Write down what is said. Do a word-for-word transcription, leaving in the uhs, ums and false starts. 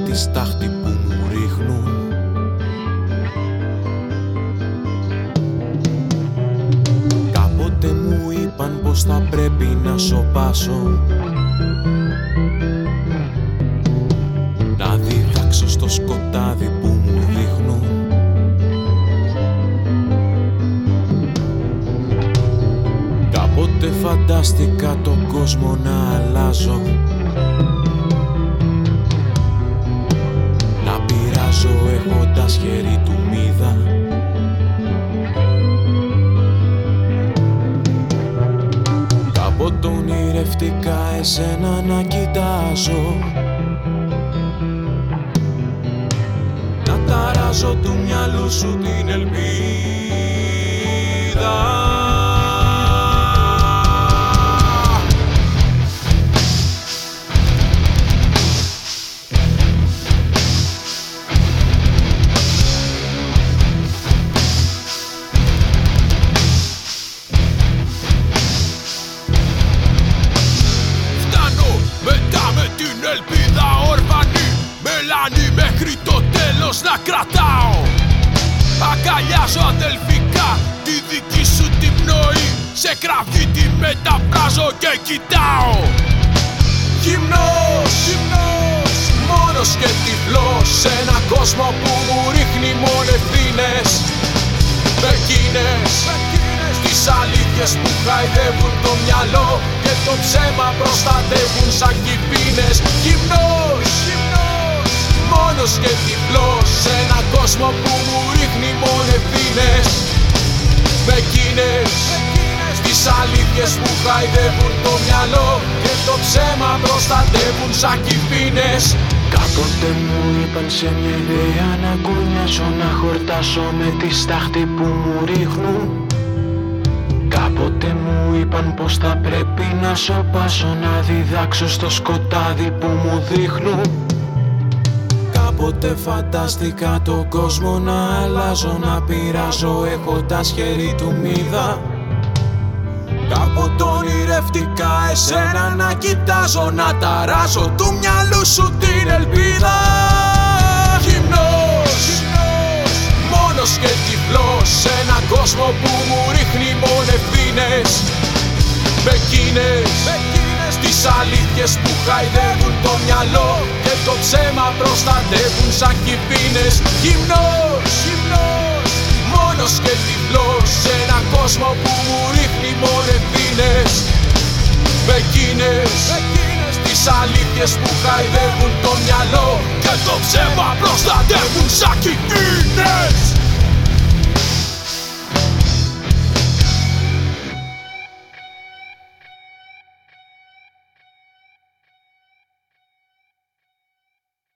τη στάχτη που μου ρίχνουν. Κάποτε μου είπαν πως θα πρέπει να σωπάσω, να διδάξω στο σκοτάδι που μου δείχνουν. Κάποτε φαντάστηκα τον κόσμο να αλλάζω, να πειράζω έχοντας χέρι του μύδα. Κάποτε ονειρευτικά εσένα να κοιτάζω, να ταράζω του μυαλού σου την ελπίδα. Ελπίδα ορφανή, μελάνη μέχρι το τέλος να κρατάω. Αγκαλιάζω αδελφικά τη δική σου τη πνοή, σε κραυγή τη μεταφράζω και κοιτάω. Γυμνός, γυμνός, μόνος και τυφλός, σε ένα κόσμο που μου ρίχνει μόνο ευθύνες. Με εκείνες, τις αλήθειες που χαϊδεύουν το μυαλό και το ψέμα προστατεύουν σαν κυφίνες. Γυμνός, γυμνός, μόνος και τυφλός, σε ένα κόσμο που μου ρίχνει μόνο ευθύνες. Με εκείνες, τις αλήθειες που χαϊδεύουν το μυαλό και το ψέμα προστατεύουν σαν κυφίνες. Κάποτε μου είπαν σε μια ιδέα να γκουνιάσω, να χορτάσω με τη στάχτη που μου ρίχνουν. Κάποτε μου είπαν πως θα πρέπει να σωπάσω, να διδάξω στο σκοτάδι που μου δείχνουν. Κάποτε φαντάστηκα τον κόσμο να αλλάζω, να πειράζω έχοντας χέρι του μύδα. Κάποτε ονειρευτικά εσένα να κοιτάζω, να ταράζω του μυαλού σου την ελπίδα. Γυμνός, γυμνός, μόνος και τυφλός, σε έναν κόσμο που μου ρίχνει μόνο ευθύνες. Με εκείνες, τις αλήθειες που χαϊδεύουν το μυαλό και το ψέμα προστατεύουν σαν κυφίνες. Γυμνός, γυμνός, μόνος και τυφλός, σε έναν κόσμο που μου ρίχνει μόνο ευθύνες. Με εκείνες, τις αλήθειες που χαϊδεύουν το μυαλό και το ψέμα προστατεύουν σαν κυφίνες.